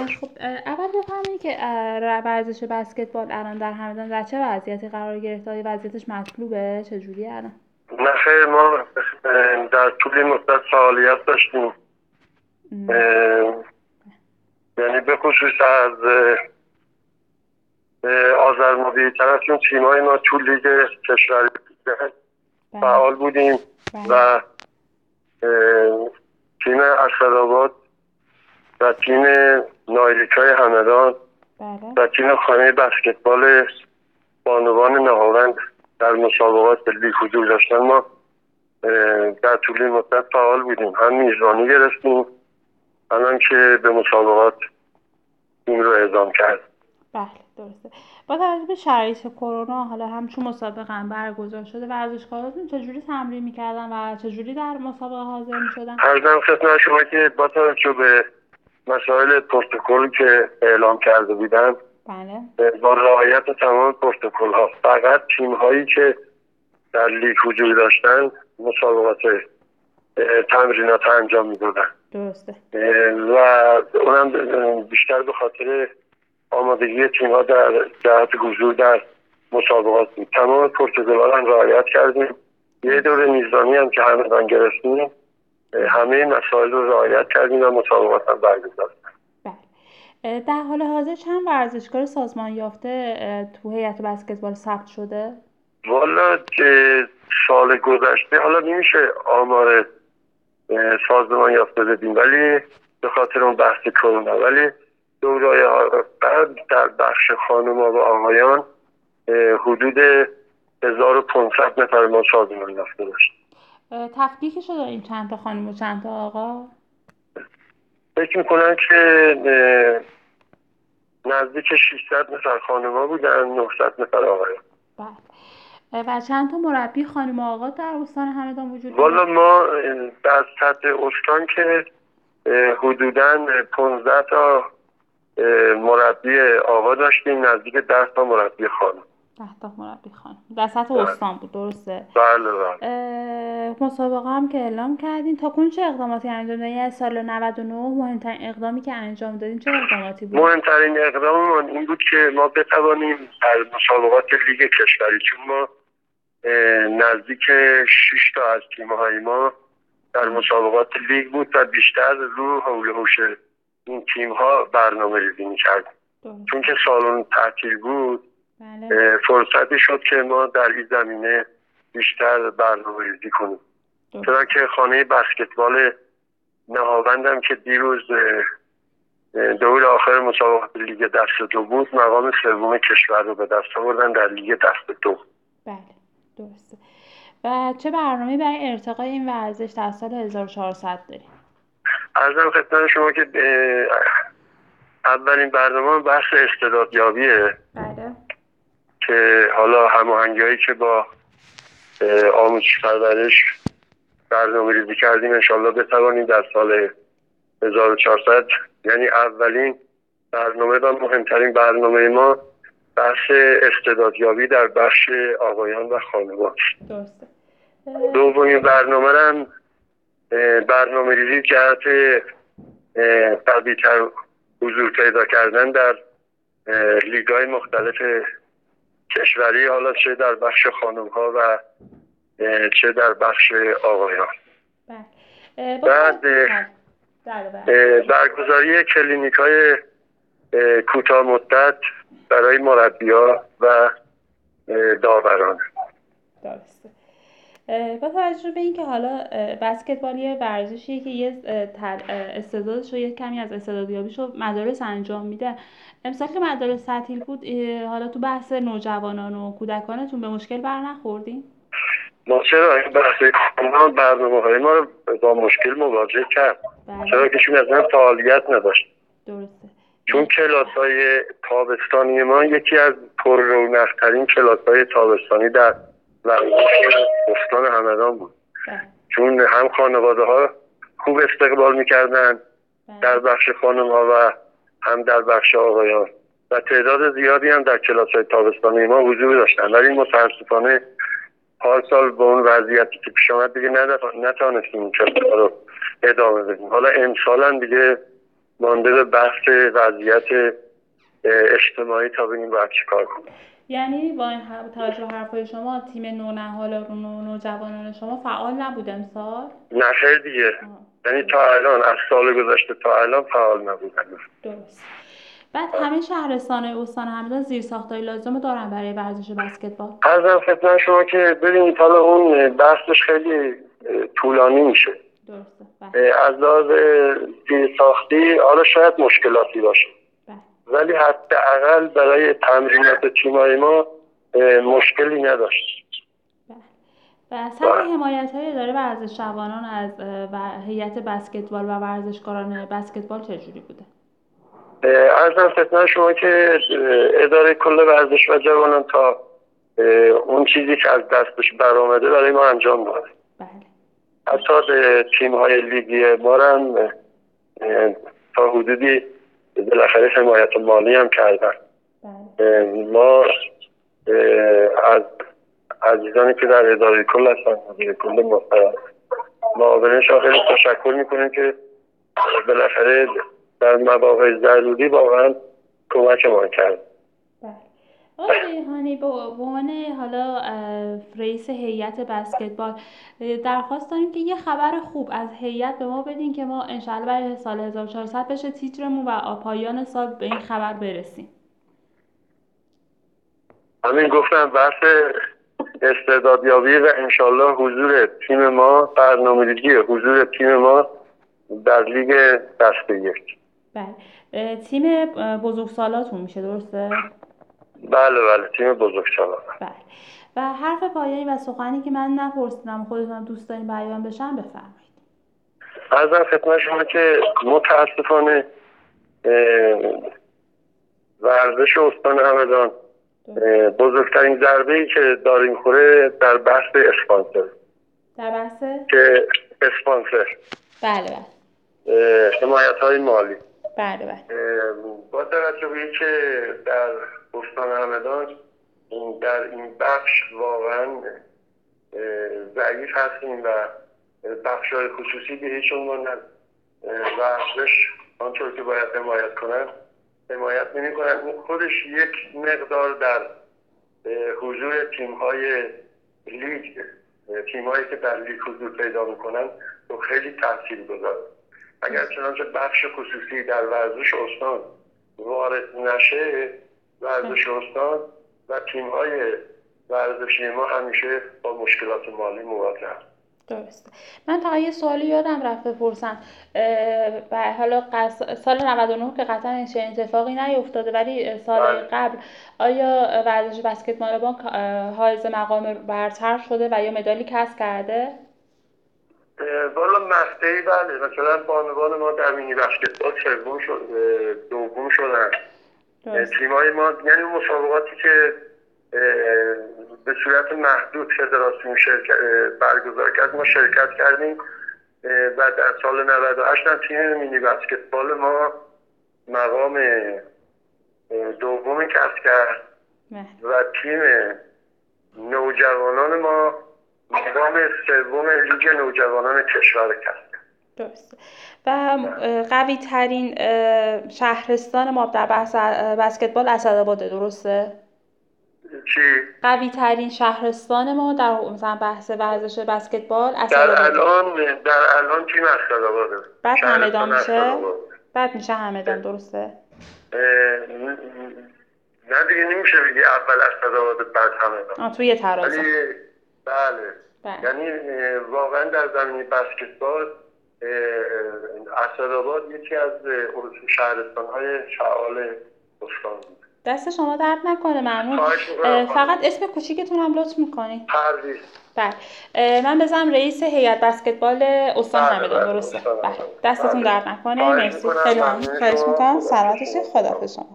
خب اول بفرمایید که ورزش بسکتبال الان در همدان در چه وضعیتی قرار گرفته؟ آیا وضعیتش مطلوبه؟ چجوریه الان؟ نه خیر، ما در طول این مدت فعالیت داشتیم. یعنی به خصوص از آذر ماه طرفشون تیمای ما تو لیگ کشوری فعال بودیم و تیم اسدآباد و تیم نایلیکای همدان و تیم خانه بسکتبال بانوان نهاوند در مسابقات لیگ حضور داشتن. ما در طول این مدت فعال بودیم، هم میزبانی گرفتیم الان که به مسابقات این رو اعزام کرد. بله درسته. با توجه به شرایط کرونا حالا هم چون مسابقه هم برگزار شده ورزشکاراتون چجوری تمرین میکردن و چجوری در مسابقه حاضر میشدن؟ عرضم خدمت شما که با توجه به مسائل پروتکلی که اعلام کرده بودن، بله، با رعایت تمام پروتکل ها فقط تیم هایی که در لیگ حضور داشتن مسابقات تمرینات انجام میدادن. درسته. و اونم بیشتر به خاطر آمادگی تیم ها در جهت حضور در مسابقات بود. تمام پروتکل ها رو رعایت کردیم. یه دور میزبانی هم که همدان گرفتیم همه مسائل رو رعایت کردیم و مسابقات هم برگزار. بله. در حال حاضر چند ورزشکار سازمان یافته تو هیئت بسکتبال ثبت شده؟ والا سال گذشته حالا نمیشه آمار سازمان یافته بدیم ولی به خاطر اون بحث کرونا، ولی دوره‌های بعد در بخش خانم‌ها و آقایان حدود 1500 نفر ما سازمان یافته داشتیم. تفکیکش رو داریم چند تا خانم و چند تا آقا؟ فکر میکنم که نزدیک 600 نفر خانم‌ها بودن، 900 نفر آقایان. بله. و چند تا مربی خانم و آقا در استان همدان وجود داره؟ والا ما در سطح استان که حدوداً 15 تا مربی آقا داشتیم، نزدیک 10 تا مربی خانم. 10 تا مربی خانم در سطح استان بود، درسته؟ بله بله. مسابقه هم که اعلام کردین تا کنون چه اقداماتی انجام دادین؟ از سال 99 مهمترین اقدامی که انجام دادین چه اقداماتی بود؟ مهمترین اقداممون این بود که ما بتوانیم در مسابقات لیگ کشوری، چون ما نزدیک 6 تا از تیم‌های ما در مسابقات لیگ بود و بیشتر رو حول و حوش این تیم‌ها برنامه‌ریزی می‌کردیم. چون که سالن تعطیل بود، بله. فرصتی شد که ما در این زمینه بیشتر برنامه‌ریزی کنیم. چرا که خانه بسکتبال نهاوندم که دیروز دور آخر مسابقات لیگ دست دو بود، مقام سوم کشور رو به دست آوردن در لیگ دست دو. بله درسته. و چه برنامه‌ای برای ارتقای این ورزش در سال 1400 داریم؟ عرضم خدمت شما که اولین برنامه بحث استعدادیابیه. بله. که حالا هماهنگی‌هایی که با آموزش پرورش برنامه‌ریزی کردیم انشالله بتوانیم در سال 1400، یعنی اولین برنامه و مهمترین برنامه ما بحث استعدادیابی در بخش آقایان و خانوار. درسته. دومین برنامه هم برنامه‌ریزی جهت قوی‌تر حضور پیدا کردن در لیگ‌های مختلف کشوری، حالا چه در بخش خانم‌ها و چه در بخش آقایان. بعد برگزاری کلینیک‌های کوتاه مدت برای مربی‌ها و داوران. درسته. با توجه به اینکه حالا بسکتبال یه ورزشیه که یه استعدادش رو یه کمی از استعدادیابیش رو مدارس انجام میده، امسال که مدارس تعطیل بود حالا تو بحث نوجوانان و کودکانتون به مشکل برنخوردین؟ ما چرا این بحث کرونا برنامه‌های ما رو با مشکل مواجه کرد. چرا که چون اصلا فعالیت نداشت. درسته. چون کلاس‌های تابستانی ما یکی از پر رونق‌ترین کلاس‌های تابستانی در استان همدان بود. چون هم خانواده‌ها خوب استقبال می‌کردن در بخش خانم‌ها و هم در بخش آقایان و تعداد زیادی هم در کلاس‌های تابستانی ما حضور داشتن، ولی متأسفانه پارسال با اون وضعیتی که پیش آمد دیگه نتونستیم این کلاس‌ها رو ادامه بدیم. حالا امسال هم دیگه مانده به بحث وضعیت اجتماعی تا ببینیم باید چی کار کنیم. یعنی با این توجه به حرفای شما تیم نونهالان و نوجوانان شما فعال نبود امسال؟ نه خیر دیگه. یعنی تا الان از سال گذشته تا الان فعال نبودن. درست. بعد همه شهرستان‌های استان همدان زیرساخت‌های لازم دارن برای ورزش بسکتبال؟ عرضم خدمت شما که ببینید حالا اون بحثش خیلی طولانی میشه. درسته. از لحاظ زیرساختی حالا شاید مشکلاتی باشه. ولی حداقل برای تمرینات تیم‌های ما مشکلی نداشت. و سطح حمایت‌های اداره ورزش جوانان از هیئت بسکتبال و ورزشکاران بسکتبال چجوری بوده؟ عرضم خدمت شما که اداره کل ورزش و جوانان تا اون چیزی که از دستش برآمده برای ما انجام داده. بله. حتی تیم‌های لیگی ما هم تا حدودی بالاخره حمایت مالی هم کردن. بله. ما از عزیزانی که در اداره کل هستن، اداره کل محترم معاونشان خیلی تشکر میکنیم که بالاخره در مواقع ضروری واقعا کمک ما کرد. بله. آقای ریحانی به عنوان حالا رئیس هیئت بسکتبال درخواست داریم که یه خبر خوب از هیئت به ما بدین که ما انشالله برای سال 1400 بشه تیترمون و پایان سال به این خبر برسیم. همین گفتم بحث استعدادیابی و انشالله حضور تیم ما، برنامه‌ریزی حضور تیم ما در لیگ دسته یک. بله. تیم بزرگسالاتون میشه درسته؟ بله تیم بزرگسالات. بله. و حرف پایانی و سخنی که من نپرسیدم خودتون دوست دارین بیان بشن بفرمایید. عرضم خدمت شما که متاسفانه ورزش استان همدان بزرگترین ضربه‌ای که داره می‌خوره در بحث اسپانسر. در بحث؟ که اسپانسر. بله. حمایت‌های مالی. بله. با توجه به اینکه در استان همدان در این بخش واقعا ضعیف هستیم و بخش‌های خصوصی به هیچ عنوان ورزش آنطور که باید حمایت کنن حمایت نمی‌کنن. اون خودش یک مقدار در حضور تیم‌های لیگ، تیم‌هایی که در لیگ حضور پیدا می‌کنن تو خیلی تاثیرگذاره. اگر چنانچه بخش خصوصی در ورزش استان وارد نشه، ورزش استان و تیم‌های ورزشی ما همیشه با مشکلات مالی مواجه هستند. درسته. من تا یه سوالی یادم رفت بپرسم. حالا سال 99 که قطعا چنین اتفاقی نیفتاده ولی سال قبل آیا ورزش بسکتبال بانک حائز مقام برتر شده و یا مدالی کسب کرده؟ والا مقطعی بله. مثلا بانوان ما در مینی بسکتبال دوم شدن. تیم‌های ما یعنی مسابقاتی که به صورت محدود فدراسیون برگزار کرد ما شرکت کردیم و در سال 98 هم تیم مینی بسکتبال ما مقام دومی کسب کرد و تیم نوجوانان ما مقام سوم لیگ نوجوانان کشور کسب کرد. درسته. و قوی ترین شهرستان ما در بحث بسکتبال اسدآباده درسته؟ چی؟ قوی ترین شهرستان ما در مثلا بحث ورزش بسکتبال اسدآباده. در الان تیم اسدآباده. بعد همدان میشه؟ بعد میشه همدان درسته؟ نه دیگه نمیشه بگی اول اسدآباده بعد همدان. توی ترازو. بله. یعنی واقعا در زمین بسکتبال اسدآباد یکی از شهرستان‌های فعال استان بود. دست شما درد نکنه ممنون. فقط اسم کوچیکتون هم لطف میکنید؟ پرویز. بله. من بزنم رئیس هیئت بسکتبال استان همدان درسته؟ بله. دستتون درد نکنه. مرسی. خیلی ممنون. خواهش میکنم. سلامت باشید. خداحافظ شما.